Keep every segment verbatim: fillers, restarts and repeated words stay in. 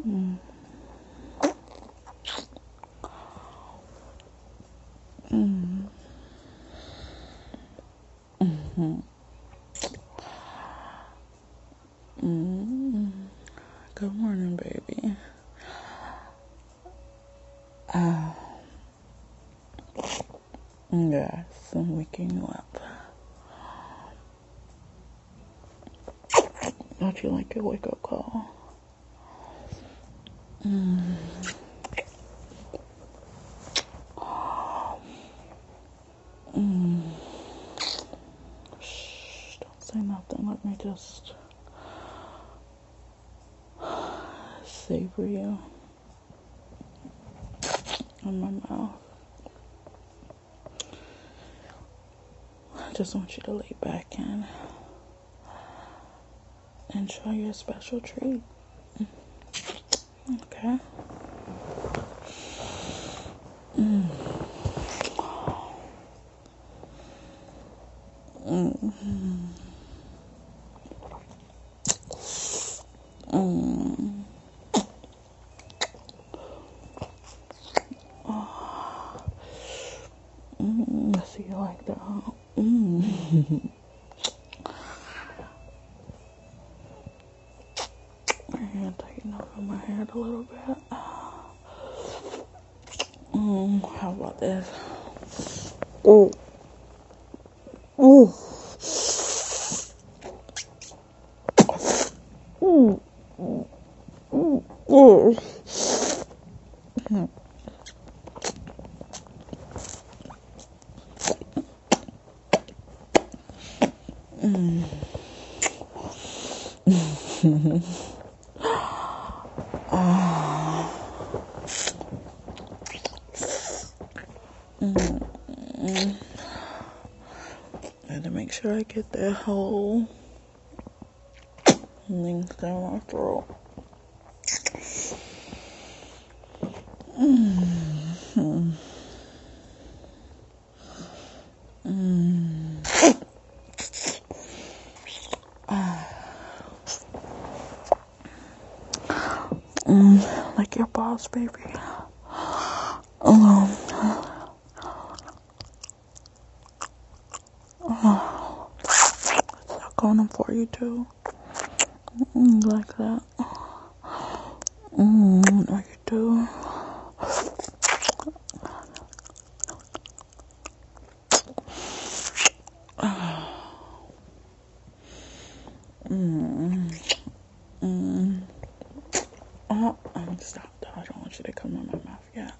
Mm. Mm. Mm-hmm. Mm. Good morning, baby. Uh, yes, I'm waking you up. Don't you like your wake up call? Mm. Mm. Shh, don't say nothing. Let me just savor you in my mouth. I just want you to lay back and enjoy your special treat. Okay? Mm. Mm. Mm. Oh. Mm. I see you like that, huh? Mm. And tighten over my head a little bit. Mm. How about this? Ooh. Ooh. Mm. Mm. Mm. Mm. Ah. Mm. Mm. I had to make sure I get that whole thing down my throat. Mm. Mm. Mm. Ah. Mm. Like your boss, baby. Um. Oh. Suck on them for you too. Mm, like that. Mm, like you do. Mm. Mm. Oh, um, stop. I don't want you to come in my mouth yet.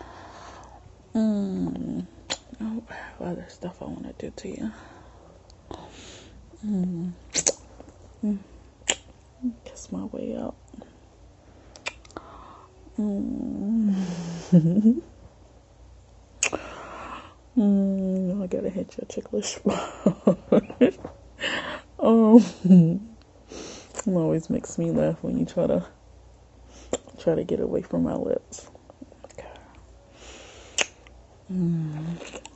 Mm. Oh, I have other stuff I want to do to you. Mm. Mm. Kiss my way up. Mm. Mm. I gotta hit your ticklish spot. um, it always makes me laugh when you try to try to get away from my lips. Okay. Mm.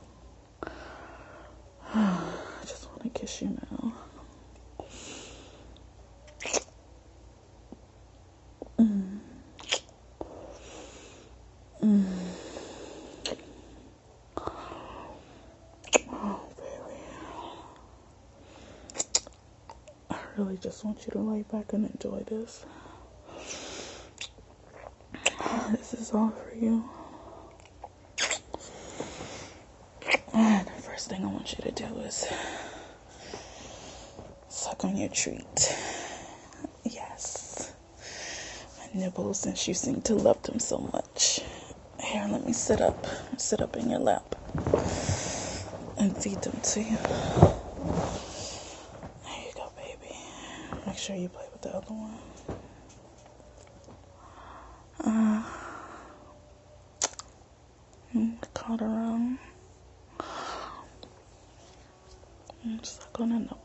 I just want to kiss you now. Mm. Mm. Oh, baby. I really just want you to lay back and enjoy this. This is all for you. And the first thing I want you to do is suck on your treat. Yes. My nibbles, since you seem to love them so much. Here, let me sit up. Sit up in your lap. And feed them to you. There you go, baby. Make sure you play with the other one. Uh, caught around. And suck on a nibble.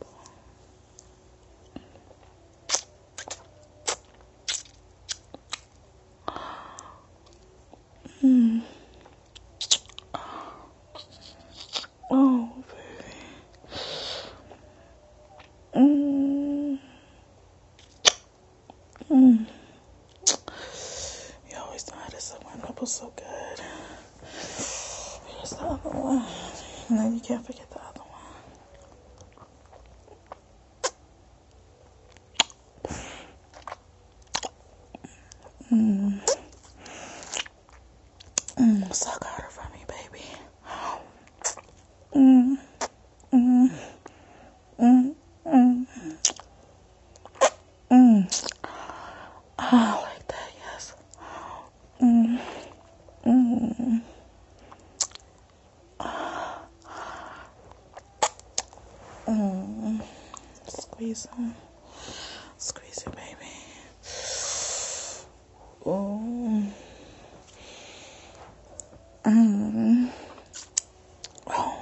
Mm. Oh, baby. Mm. Mm. apple's so good. Here's the other one. And then you can't forget the other one. Mmm. Mmm. Suck harder for me, baby. Mmm. Mmm. Mmm. Mmm. Mmm. I like that, yes. Mmm. Mmm. Mmm. Squeeze them. Squeeze it, baby. Oh. Mmm. Oh.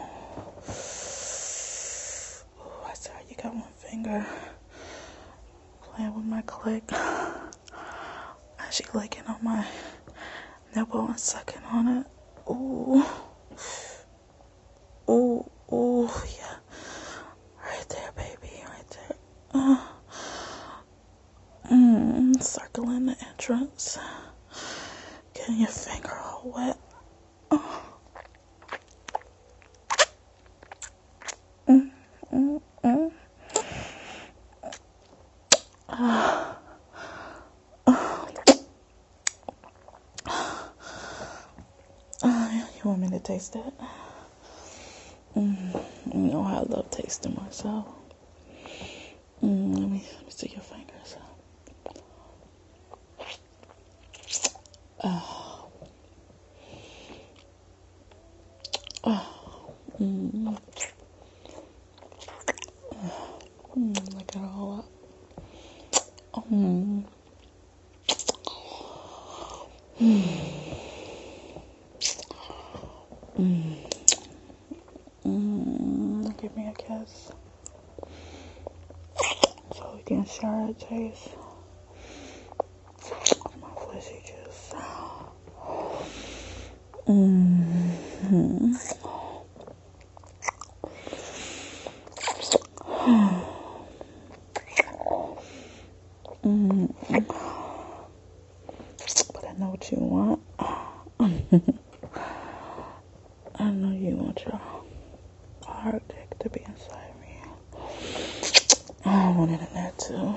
Ooh, I saw you got one finger playing with my clit. And she licking on my nipple and sucking on it. Ooh. Ooh. Ooh. Yeah. Right there, baby. Right there. Uh. Mm, circling the entrance. Getting your finger all wet. Uh. Mm, mm, mm. Uh. Uh, you want me to taste it? Mm, you know how I love tasting myself. Mm, let me let me see your fingers. Oh. Oh. Mm. Mm, lick it all up. Mm. Mm. Mm. Mm. Give me a kiss so we can share a taste of my fleshy juice. Mm-hmm. Mm. But I know what you want. I know you want your hard dick to be inside me. I want it in there too.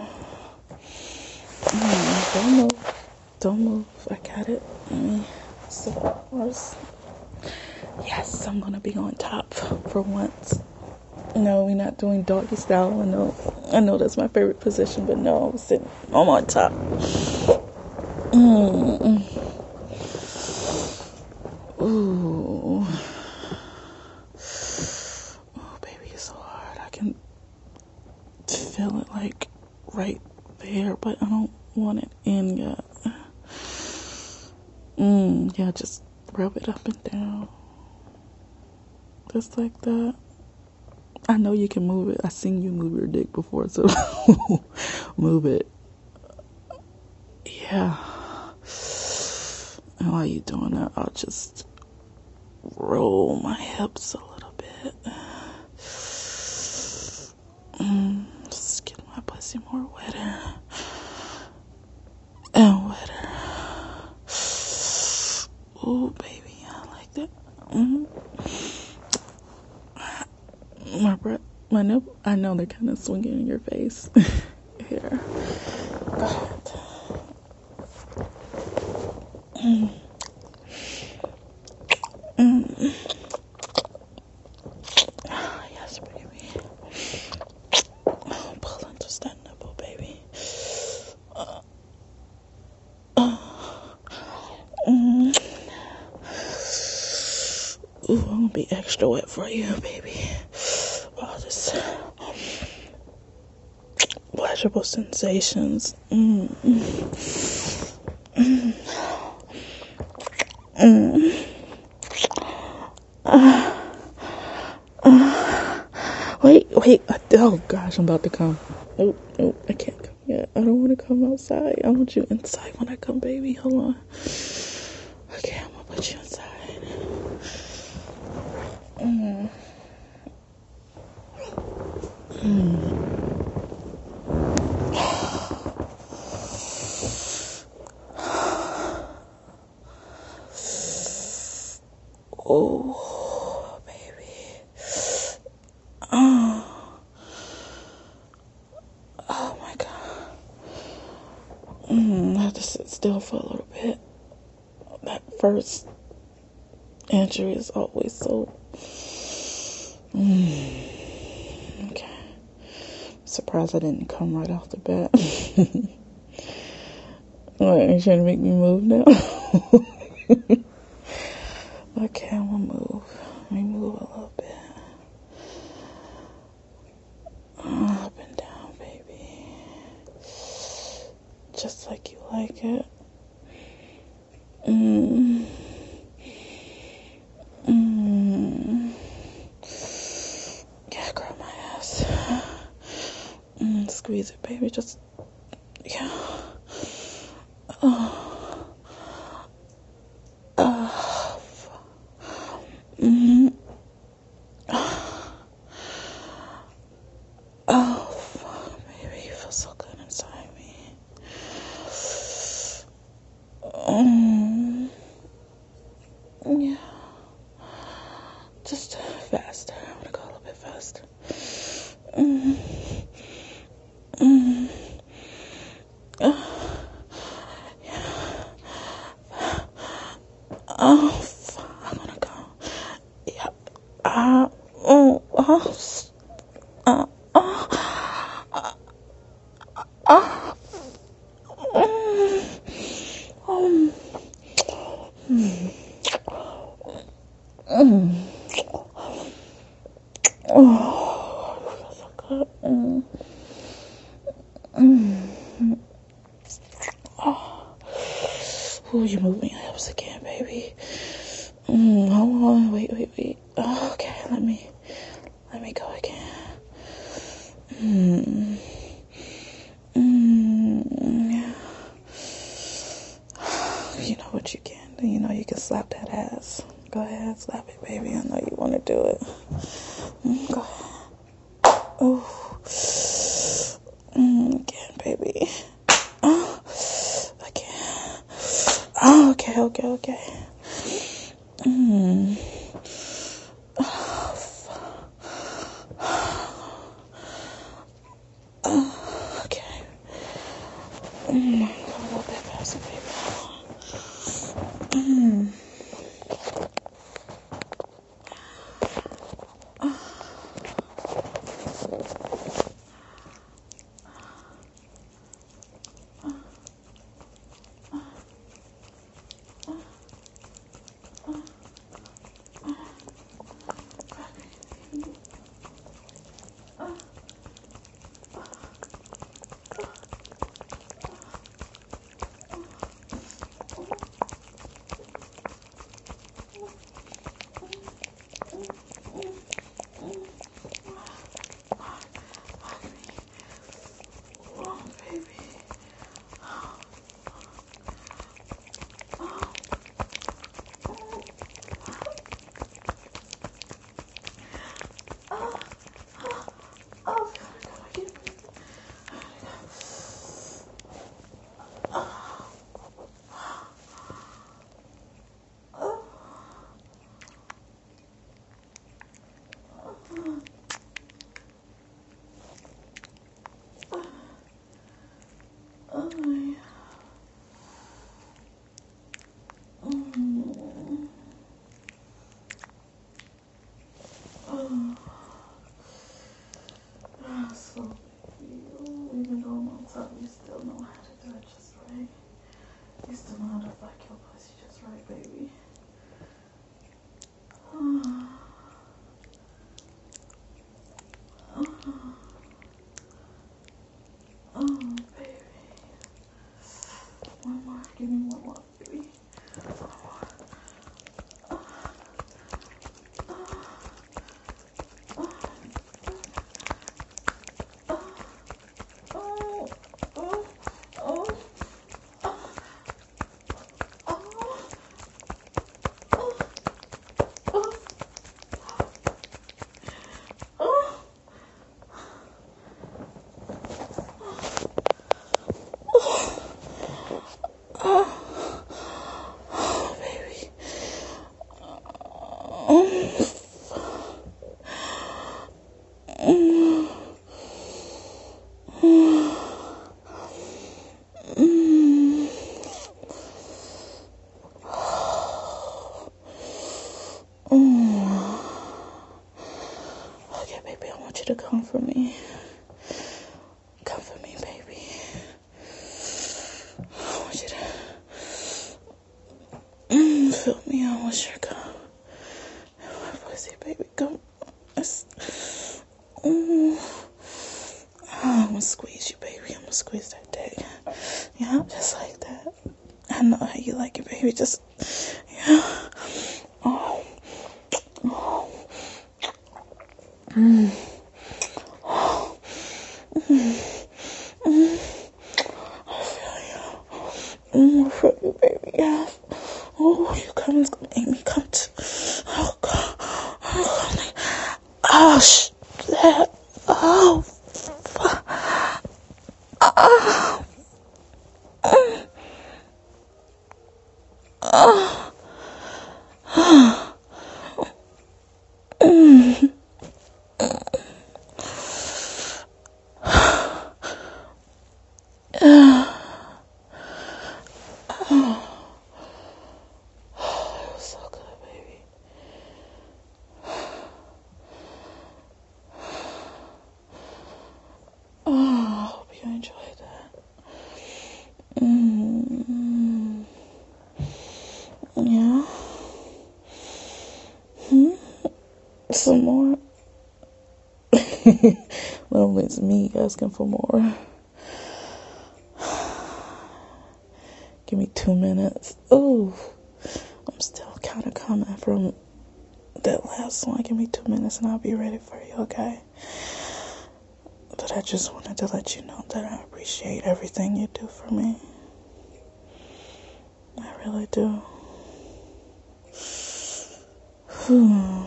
Mm, don't move. Don't move. I got it. Let me sit up first. Yes, I'm gonna be on top for once. No, we're not doing doggy style. I know, I know that's my favorite position, but no, I'm sitting. I'm on top. Mm. Ooh. Oh, baby, it's so hard. I can feel it like right there, but I don't want it in yet. Mm, yeah, just rub it up and down. Just like that. I know you can move it. I've seen you move your dick before, so move it. Yeah. And while you're doing that, I'll just roll my hips a little bit. Mm, just get my pussy more wetter and wetter. Ooh, baby, I like that. Mm-hmm. My breath, my nipple, I know they're kind of swinging in your face. Here. Go ahead. Mm. Mm. Oh, yes, baby. Oh, pull into that nipple, baby. Uh, uh, mm. Ooh, I'm gonna be extra wet for you, baby. All this pleasurable sensations. Mm. Mm. Mm. Uh, uh, wait, wait. Oh gosh, I'm about to come. Oh, oh, I can't come yet. I don't want to come outside. I want you inside when I come, baby. Hold on. Okay, I'm gonna put you inside. Mm. Mm. Oh, baby. Oh, oh my God. Mm, I have to sit still for a little bit. That first entry is always so. Mm, okay. Surprised I didn't come right off the bat. What, are you trying to make me move now? Okay, I'm gonna move. Let me move a little bit. Up and down, baby. Just like you like it. Mm. Mm. Yeah, grab my ass. Mm, squeeze it, baby. Just, yeah. Oh. Oh. Mm-hmm. Oh, baby, you feel so good inside me. Um, yeah. Just faster. I'm gonna go a little bit faster. Mm-hmm. Mm-hmm. Uh, yeah. Oh, I'm gonna go. Yeah. Uh, oh, oh, uh, oh, uh, uh, um, um, um, oh, feels so good. Mm, mm, oh, ooh, you're moving your hips again, baby. Mm, hold on, wait, wait, wait. Oh, okay, let me, let me go again. Mm, mm, yeah. You know what you can do. You know you can slap that ass. Go ahead, slap it, baby. I know you want to do it. Mm, go ahead. Oh, mm, again, baby. Oh, again. Oh, okay, okay, okay. Mm. Oh, okay. Mm, a little bit faster, baby. Mm. So, even though I'm on top, you still know how to do it just right. You still know how to fuck your pussy just right, baby. Oh, oh, oh, baby. One more. Give me one more, baby. One more. Oh, oh, oh. Oh, baby. Fill me out with your cum. My pussy, baby, come. Mm. Oh, I'm gonna squeeze you, baby. I'm gonna squeeze that dick. Yeah, just like that. I know how you like it, baby. Just, yeah. Oh. Oh. Mm. Oh. Mm. Mm. I feel you. Mm, I feel you, baby. Yeah. Oh, you coming? Gonna make me come to. Oh, God. Oh, God. Oh, shit. Oh. Oh. Oh. Mm. So good, baby. Oh, I hope you enjoyed that. Mm. Yeah. Hmm? Some more? Well, it's me asking for more. Give me two minutes. Ooh. I'm still kind of coming from that last one. Give me two minutes and I'll be ready for you, okay? But I just wanted to let you know that I appreciate everything you do for me. I really do. Whew.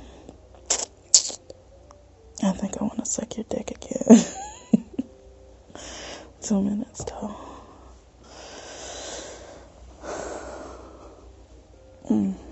I think I want to suck your dick again. Two minutes, though. Mm.